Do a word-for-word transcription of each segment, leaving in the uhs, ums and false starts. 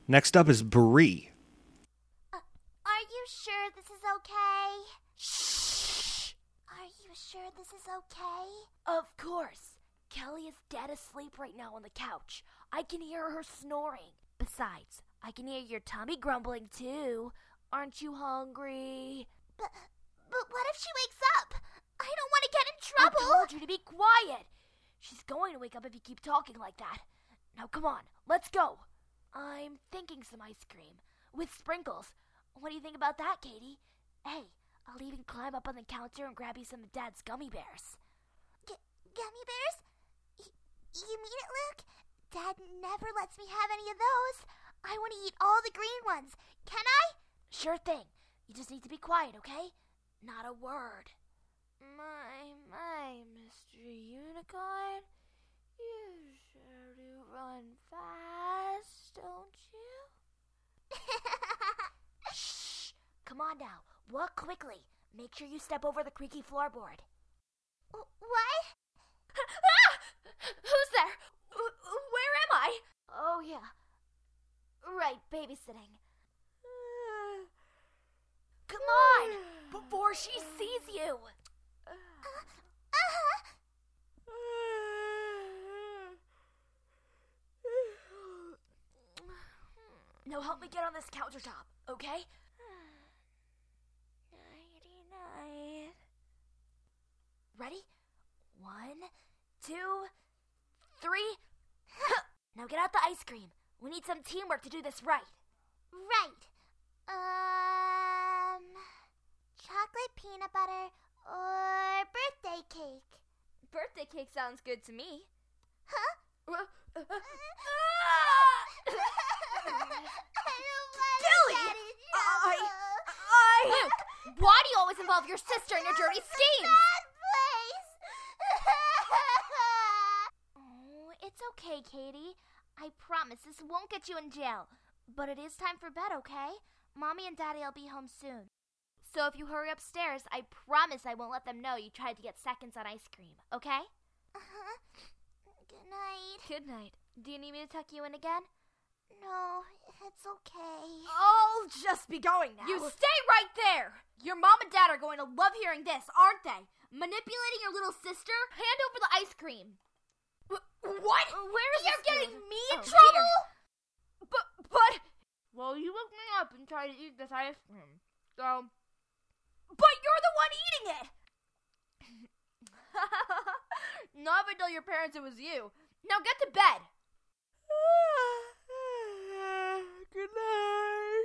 Next up is Bree. Uh, are you sure this is okay? Shh! Are you sure this is okay? Of course. Kelly is dead asleep right now on the couch. I can hear her snoring. Besides, I can hear your tummy grumbling too. Aren't you hungry? But, but what if she wakes up? I don't want to get in trouble. I told you to be quiet. She's going to wake up if you keep talking like that. Now come on, let's go. I'm thinking some ice cream with sprinkles. What do you think about that, Katie? Hey, I'll even climb up on the counter and grab you some of Dad's gummy bears. G- gummy bears? Y- you mean it, Luke? Dad never lets me have any of those. I want to eat all the green ones. Can I? Sure thing. You just need to be quiet, okay? Not a word. My, my, Mister Unicorn, you sure do run fast, don't you? Shh! Come on now, walk quickly. Make sure you step over the creaky floorboard. What? Ah! Who's there? Where am I? Oh, yeah. Right, babysitting. Come on, before she sees you. Uh, uh-huh. Now help me get on this countertop, okay? Nighty-night. Ready? One, two, three. Now get out the ice cream. We need some teamwork to do this right. Right. Um, chocolate peanut butter or birthday cake? Birthday cake sounds good to me. Huh? Uh, I don't want Kelly! to get in I- trouble. I... Luke, why do you always involve your sister in your dirty schemes? Bad place. Oh, it's okay, Katie. I promise this won't get you in jail. But it is time for bed, okay? Mommy and Daddy will be home soon. So if you hurry upstairs, I promise I won't let them know you tried to get seconds on ice cream, okay? Uh-huh. Good night. Good night. Do you need me to tuck you in again? No, it's okay. I'll just be going now. You stay right there! Your mom and dad are going to love hearing this, aren't they? Manipulating your little sister? Hand over the ice cream. What? Where is You're this getting thing? me in Oh, trouble? But, but, Well, you woke me up and tried to eat this ice cream. So, but you're the one eating it. not if I tell your parents it was you. Now get to bed. Good night.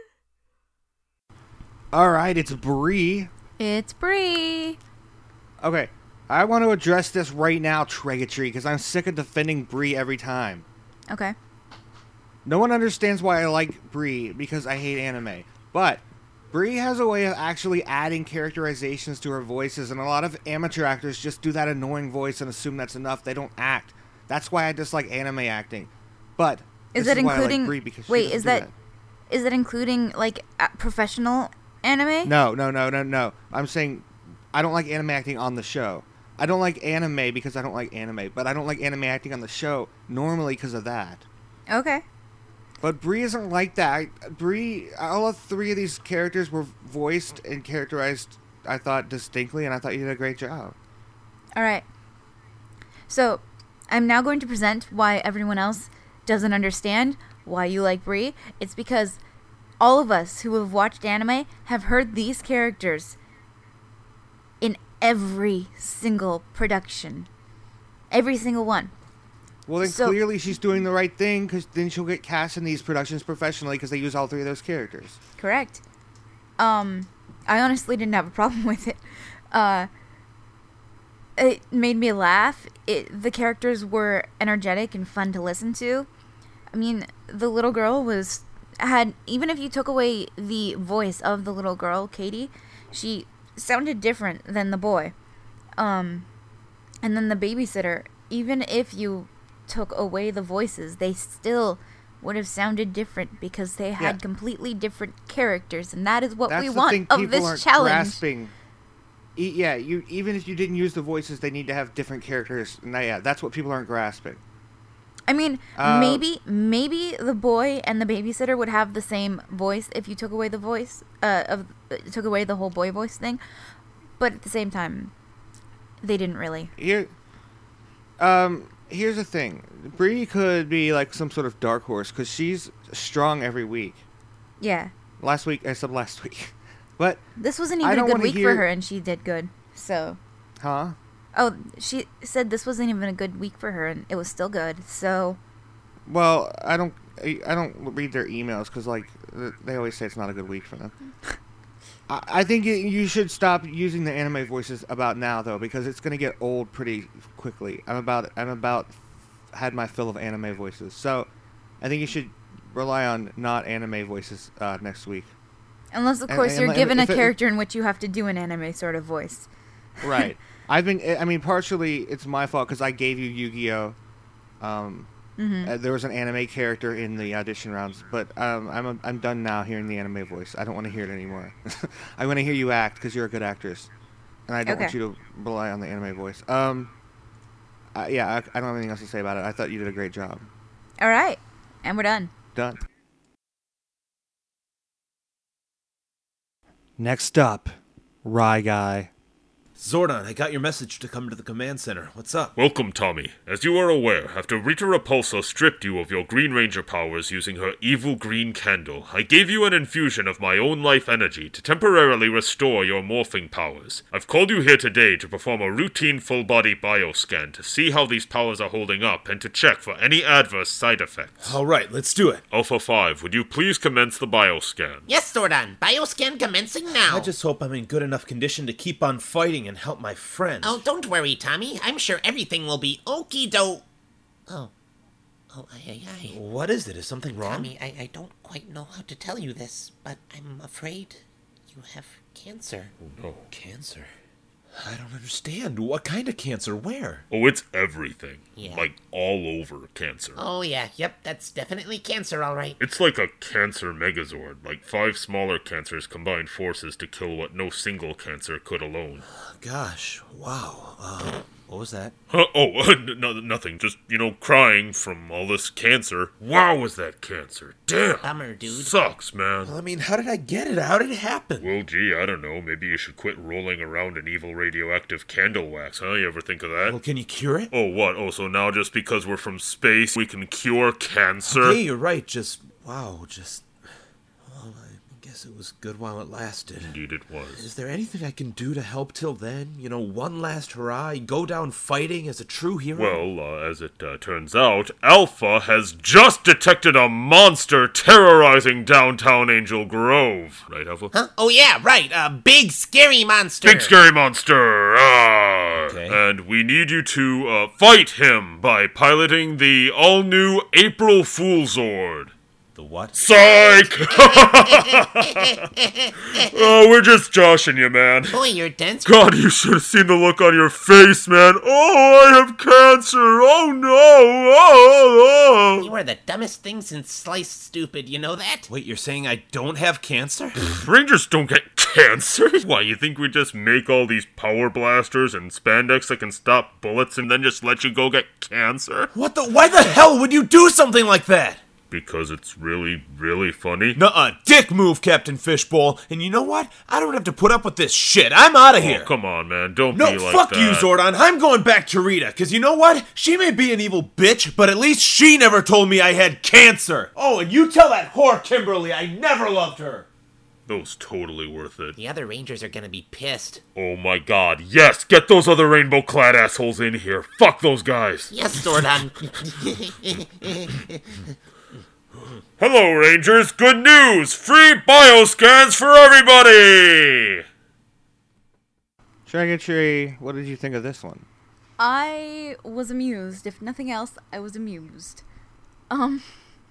All right, it's Bree. It's Bree. Okay, I want to address this right now, Tregatree, because I'm sick of defending Bree every time. Okay. No one understands why I like Bree, because I hate anime. But Bree has a way of actually adding characterizations to her voices, and a lot of amateur actors just do that annoying voice and assume that's enough. They don't act. That's why I dislike anime acting. But Is this that is why I like including? Bree, because she wait, doesn't is do that, is that including like uh, professional anime? No, no, no, no, no. I'm saying I don't like anime acting on the show. I don't like anime because I don't like anime, but I don't like anime acting on the show normally because of that. Okay. But Bree isn't like that. Bree, all of three of these characters were voiced and characterized, I thought, distinctly, and I thought you did a great job. All right. So, I'm now going to present why everyone else doesn't understand why you like Bree. It's because all of us who have watched anime have heard these characters in every single production. Every single one. Well, then So- clearly she's doing the right thing, because then she'll get cast in these productions professionally because they use all three of those characters. Correct. Um, I honestly didn't have a problem with it. Uh, it made me laugh. It, the characters were energetic and fun to listen to. I mean, the little girl was had even if you took away the voice of the little girl, Katie, she sounded different than the boy. Um, and then the babysitter, even if you took away the voices, they still would have sounded different because they had Yeah. completely different characters, and that is what That's we the want thing of people this aren't challenge. grasping. E- yeah, you even if you didn't use the voices, they need to have different characters. And that, yeah, that's what people aren't grasping. I mean, Uh, maybe maybe the boy and the babysitter would have the same voice if you took away the voice uh, of uh, took away the whole boy voice thing, but at the same time, they didn't really. Here, um, here's the thing. Bree could be like some sort of dark horse because she's strong every week. Yeah, Last week, except last week. But, this wasn't I even a don't good wanna week hear- for her, and she did good. So, huh? oh, she said this wasn't even a good week for her, and it was still good. So, Well, I don't, I I don't read their emails because like th- they always say it's not a good week for them. I, I think you, you should stop using the anime voices about now though because it's gonna get old pretty quickly. I'm about, I'm about had my fill of anime voices, so I think you should rely on not anime voices uh, next week. unless of And- course and you're like, given a if it- character in which you have to do an anime sort of voice. Right. I've been. I mean, partially it's my fault because I gave you Yu-Gi-Oh. Um, Mm-hmm. uh, there was an anime character in the audition rounds, but um, I'm I'm done now hearing the anime voice. I don't want to hear it anymore. I want to hear you act because you're a good actress, and I don't want Okay. you to rely on the anime voice. Um, uh, yeah, I, I don't have anything else to say about it. I thought you did a great job. All right, and we're done. Done. Next up, Rye Guy. Zordon, I got your message to come to the command center. What's up? Welcome, Tommy. As you are aware, after Rita Repulsa stripped you of your Green Ranger powers using her evil green candle, I gave you an infusion of my own life energy to temporarily restore your morphing powers. I've called you here today to perform a routine full-body bioscan to see how these powers are holding up and to check for any adverse side effects. All right, let's do it. Alpha five, would you please commence the bioscan? Yes, Zordon. Bioscan commencing now. I just hope I'm in good enough condition to keep on fighting and help my friends. Oh, don't worry, Tommy. I'm sure everything will be okie do. Oh. Oh, ay, ay, ay. What is it? Is something wrong? Tommy, I, I don't quite know how to tell you this, but I'm afraid you have cancer. Oh. Cancer? I don't understand. What kind of cancer? Where? Oh, it's everything. Yeah. Like, all over cancer. Oh, yeah. Yep, that's definitely cancer, all right. It's like a cancer megazord, like five smaller cancers combined forces to kill what no single cancer could alone. Gosh, wow. Uh, what was that? Huh, oh, n- no, nothing. Just, you know, crying from all this cancer. Wow, was that cancer? Damn. Bummer, dude. Sucks, man. Well, I mean, how did I get it? How did it happen? Well, gee, I don't know. Maybe you should quit rolling around in evil radioactive candle wax, huh? You ever think of that? Well, can you cure it? Oh, what? Oh, so now just because we're from space, we can cure cancer? Hey, you're right. Just, wow, just... Well, I guess it was good while it lasted. Indeed it was. Is there anything I can do to help till then? You know, one last hurrah, go down fighting as a true hero? Well, uh, as it uh, turns out, Alpha has just detected a monster terrorizing downtown Angel Grove. Right, Alpha? Huh? Oh, yeah, right. A big, scary monster. Big scary monster! Ah! Okay. And we need you to uh, fight him by piloting the all-new April Fool Zord. The what? Psych! Oh, we're just joshing you, man. Boy, you're dense. God, you should have seen the look on your face, man. Oh, I have cancer. Oh, no. Oh, oh, You are the dumbest thing since sliced stupid, you know that? Wait, you're saying I don't have cancer? oh. Rangers don't get cancer. Why, you think we just make all these power blasters and spandex that can stop bullets and then just let you go get cancer? What the? Why the hell would you do something like that? Because it's really, really funny. Nuh-uh, dick move, Captain Fishbowl. And you know what? I don't have to put up with this shit. I'm out of Oh, here. come on, man. Don't No, be like fuck that. you, Zordon. I'm going back to Rita, because you know what? She may be an evil bitch, but at least she never told me I had cancer. Oh, and you tell that whore Kimberly I never loved her. That was totally worth it. The other Rangers are gonna be pissed. Oh my god, yes! Get those other rainbow-clad assholes in here. Fuck those guys. Yes, Zordon. Hello, Rangers. Good news! Free bioscans for everybody! Dragon Tree, what did you think of this one? I was amused. If nothing else, I was amused. Um.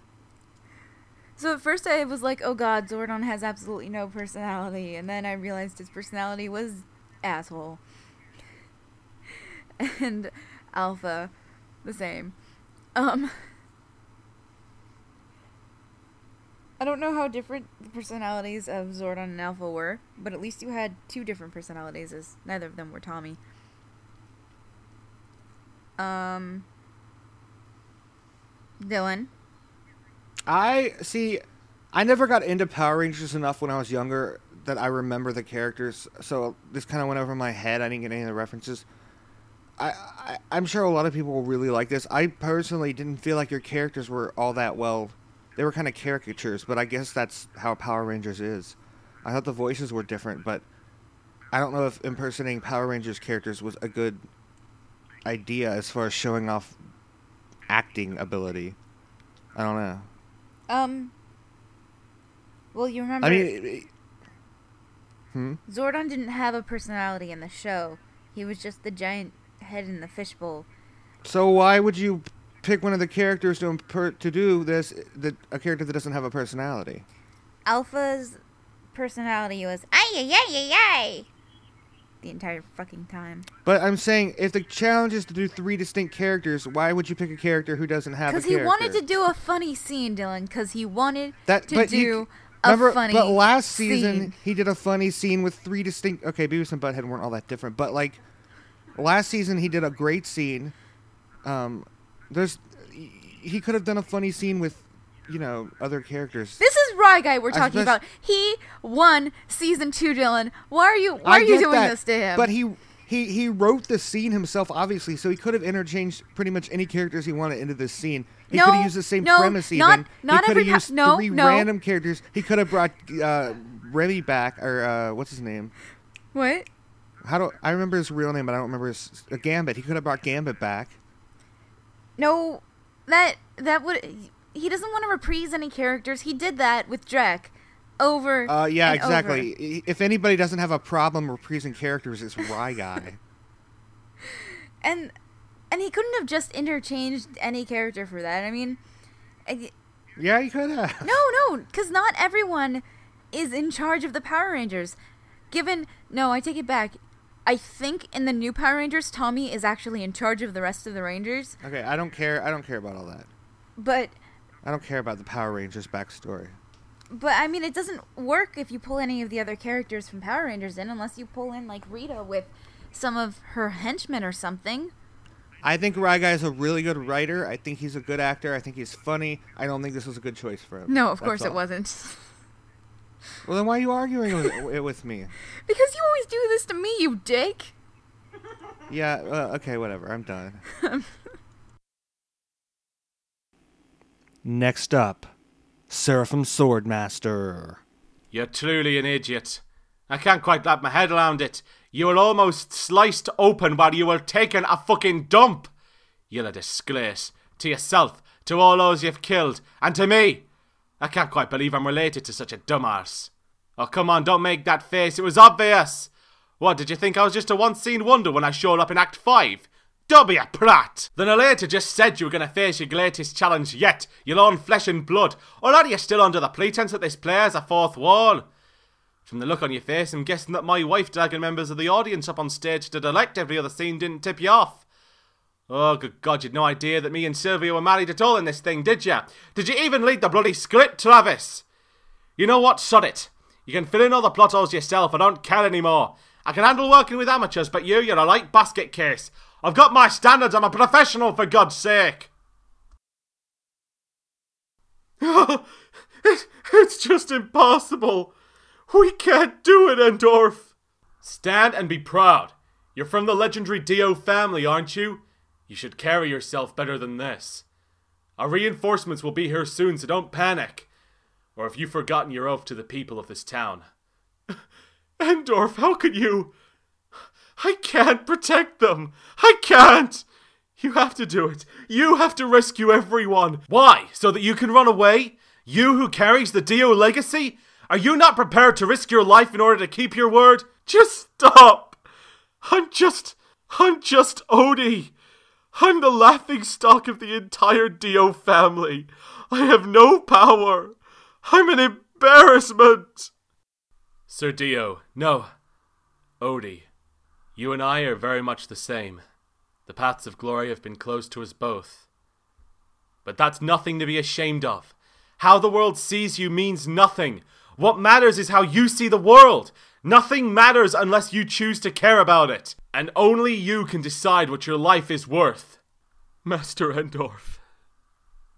So at first I was like, oh god, Zordon has absolutely no personality. And then I realized his personality was asshole. And Alpha, the same. Um. I don't know how different the personalities of Zordon and Alpha were, but at least you had two different personalities, as neither of them were Tommy. Um, Dylan. I see. I never got into Power Rangers enough when I was younger that I remember the characters. So this kind of went over my head. I didn't get any of the references. I, I I'm sure a lot of people will really like this. I personally didn't feel like your characters were all that well. They were kind of caricatures, but I guess that's how Power Rangers is. I thought the voices were different, but I don't know if impersonating Power Rangers characters was a good idea as far as showing off acting ability. I don't know. Um. Well, you remember. I mean, it, it, hmm? Zordon didn't have a personality in the show. He was just the giant head in the fishbowl. So why would you pick one of the characters to imper- to do this? That a character that doesn't have a personality. Alpha's personality was ay ay ay ay ay the entire fucking time. But I'm saying, if the challenge is to do three distinct characters, why would you pick a character who doesn't have a character? Because he wanted to do a funny scene, Dylan. Because he wanted that, to but do you, a remember, funny But last season, scene. he did a funny scene with three distinct... Okay, Beavis and Butthead weren't all that different, but, like, last season he did a great scene. Um, there's... He could have done a funny scene with, you know, other characters. This is Rye Guy we're I talking suppose- about. He won season two, Dylan. Why are you Why I are you get doing that, this to him? But he... He he wrote the scene himself, obviously, so he could have interchanged pretty much any characters he wanted into this scene. He No, could have used the same no, premise not- even. not he could every have ti- used no, three no. random characters. He could have brought uh, Remy back, or uh, what's his name? What? How do I remember his real name, but I don't remember his uh, Gambit. He could have brought Gambit back. No, that that would. He doesn't want to reprise any characters. He did that with Drek. Over. Uh, yeah, and exactly. over. I- If anybody doesn't have a problem reprising characters, it's Rye Guy. And and he couldn't have just interchanged any character for that. I mean, I, Yeah, he could have. no, no, because not everyone is in charge of the Power Rangers. Given, no, I take it back. I think in the new Power Rangers, Tommy is actually in charge of the rest of the Rangers. Okay, I don't care. I don't care about all that. But, I don't care about the Power Rangers backstory. but I mean, it doesn't work if you pull any of the other characters from Power Rangers in, unless you pull in like Rita with some of her henchmen or something. I think Rye Guy is a really good writer. I think he's a good actor. I think he's funny. I don't think this was a good choice for him. No, of That's course it all. wasn't. Well, then why are you arguing with, it with me? Because you always do this to me, you dick. Yeah, uh, okay, whatever. I'm done. Next up, Seraphim Swordmaster. You're truly an idiot. I can't quite wrap my head around it. You were almost sliced open while you were taking a fucking dump. You're a disgrace. To yourself, to all those you've killed, and to me. I can't quite believe I'm related to such a dumbass. Oh, come on, don't make that face. It was obvious. What, did you think I was just a once-seen wonder when I showed up in Act five? Don't be a prat. Then I later just said you were going to face your greatest challenge yet, your own flesh and blood. Or are you still under the pretense that this player is a fourth wall? From the look on your face, I'm guessing that my wife dragging members of the audience up on stage to direct every other scene didn't tip you off. Oh, good God, you'd no idea that me and Sylvia were married at all in this thing, did ya? Did you even read the bloody script, Travis? You know what, sod it. You can fill in all the plot holes yourself, I don't care anymore. I can handle working with amateurs, but you, you're a light basket case. I've got my standards, I'm a professional, for God's sake. it, it's just impossible. We can't do it, Endorf. Stand and be proud. You're from the legendary Dio family, aren't you? You should carry yourself better than this. Our reinforcements will be here soon, so don't panic. Or have you forgotten your oath to the people of this town? Endorf, how could you? I can't protect them. I can't. You have to do it. You have to rescue everyone. Why? So that you can run away? You who carries the Dio legacy? Are you not prepared to risk your life in order to keep your word? Just stop. I'm just... I'm just Odie. I'm the laughingstock of the entire Dio family. I have no power. I'm an embarrassment. Sir Dio, no. Odie, you and I are very much the same. The paths of glory have been closed to us both. But that's nothing to be ashamed of. How the world sees you means nothing. What matters is how you see the world. Nothing matters unless you choose to care about it. And only you can decide what your life is worth. Master Endorf,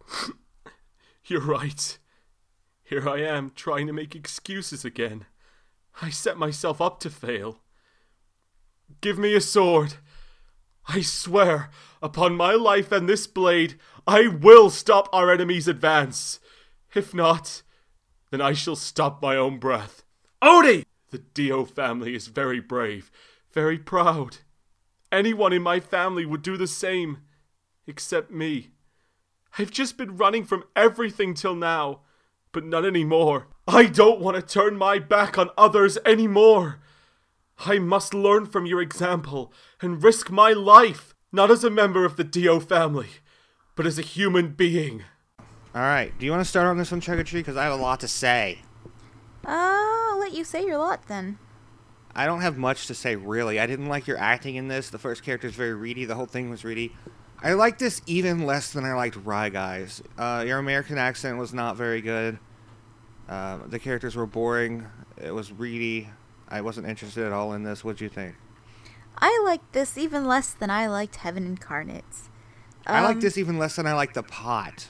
You're right. Here I am, trying to make excuses again. I set myself up to fail. Give me a sword. I swear, upon my life and this blade, I will stop our enemy's advance. If not, then I shall stop my own breath. Odie! The Dio family is very brave, very proud. Anyone in my family would do the same, except me. I've just been running from everything till now, but not anymore. I don't want to turn my back on others anymore. I must learn from your example and risk my life, not as a member of the Dio family, but as a human being. Alright, do you want to start on this one, Trigger-Tree? Because I have a lot to say. Uh, I'll let you say your lot then. I don't have much to say, really. I didn't like your acting in this. The first character is very reedy. The whole thing was reedy. I liked this even less than I liked Rye Guys. Uh, your American accent was not very good. Uh, the characters were boring. It was reedy. I wasn't interested at all in this. What'd you think? I liked this even less than I liked Heaven Incarnate. Um, I liked this even less than I liked The Pot.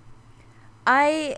I...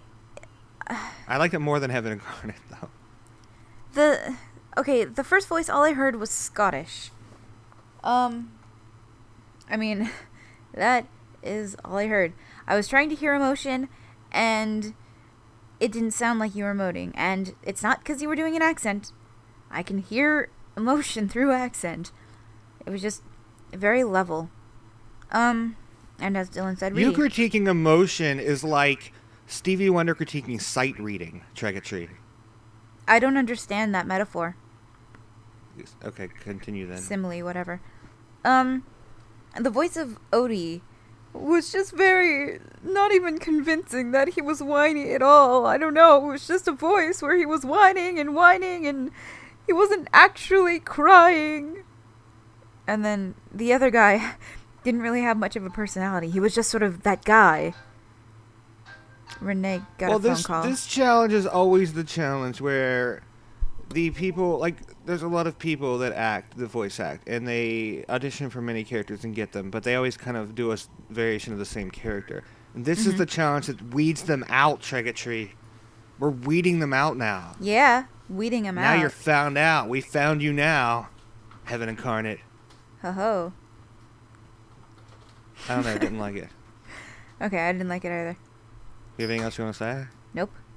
I liked it more than Heaven Incarnate, though. The... Okay, the first voice, all I heard was Scottish. Um... I mean... That is all I heard. I was trying to hear emotion, and it didn't sound like you were emoting. And it's not because you were doing an accent. I can hear emotion through accent. It was just very level. Um, and as Dylan said, You reading. critiquing emotion is like Stevie Wonder critiquing sight reading, Trigger-Tree. I don't understand that metaphor. Okay, continue then. Simile, whatever. Um... And the voice of Odie was just very, not even convincing that he was whiny at all. I don't know, it was just a voice where he was whining and whining and he wasn't actually crying. And then the other guy didn't really have much of a personality. He was just sort of that guy. Renee got well, a phone this, call. this challenge is always the challenge where the people, like, there's a lot of people that act, the voice act, and they audition for many characters and get them, but they always kind of do a variation of the same character. And this mm-hmm. is the challenge that weeds them out, Trigger-Tree. We're weeding them out now. Yeah, weeding them now out. Now you're found out. We found you now, Heaven Incarnate. Ho-ho. I don't know, I didn't like it. Okay, I didn't like it either. You have anything else you want to say? Nope.